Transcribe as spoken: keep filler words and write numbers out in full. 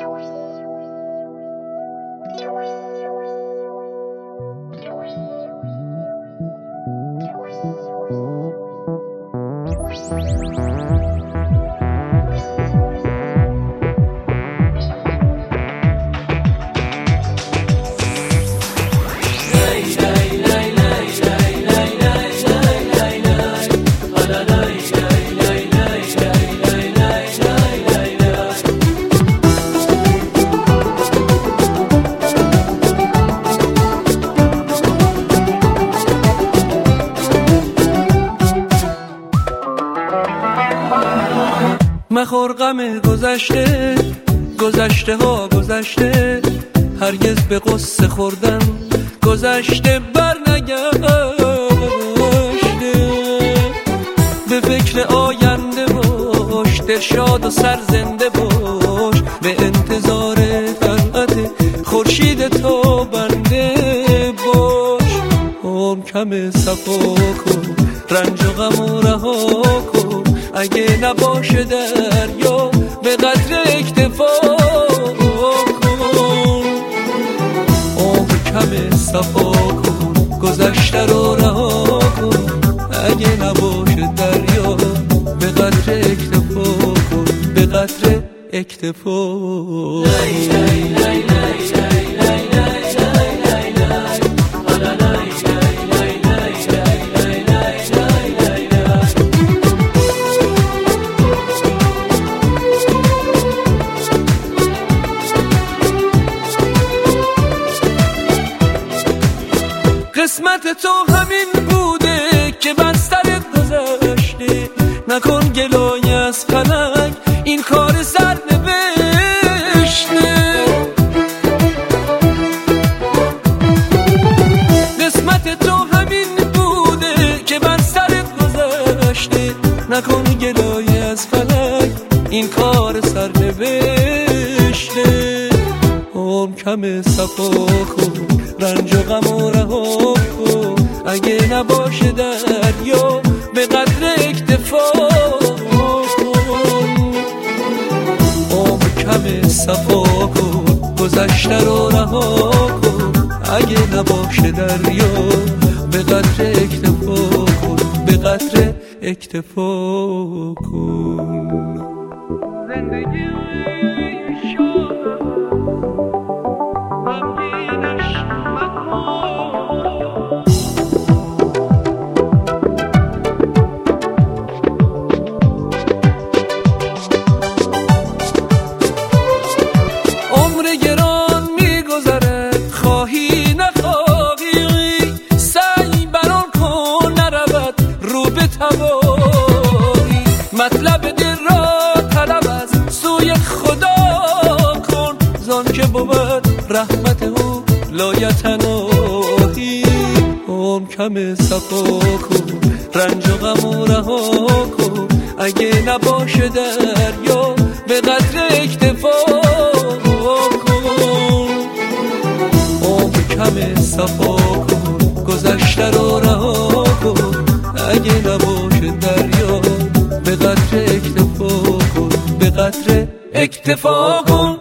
مخور غم گذشته، گذشته ها گذشته، هرگز به قصه خوردن گذشته بر نگشته. به فکر آینده باش، دلشاد و سرزنده باش، به انتظار طلعت خورشید تو بنده باش. عمر کم صفا کن، رنج و غم و رها کن، اگه نباشه دریا به قدر اکتفا کن. عمر کم صفا کن، گذشته رو رها کن، اگه نباشه دریا به قدر اکتفا کن، به قدر اکتفا. لای لای لای لای لای لای قسمت تو همین بوده که بستر گذشته. نکن گلای از فلک، این کار سر نوشته. قسمت تو همین بوده که بستر گذشته. نکن گلای از فلک، این کار سر نوشته. عمر کم صفا کن، رنج و غم و رها کن، اگه نباشه دریا به قدر اکتفا کن. عمر کم صفا کن، گذشته رو رها کن، اگه نباشه دریا به قدر اکتفا کن، به قدر اکتفا کن. زندگی مطلب دل را طلب از سوی خدا کن، زان که بود رحمت او لایتناهی. عمر کم صفا کن، رنج و غم و رها کن، اگه نباشه دریا به قدر اکتفا کن. عمر کم صفا کن، گذشته رو رها کن، اگه نباشه دریا به قدر اکتفا کن، به قدر اکتفا کن.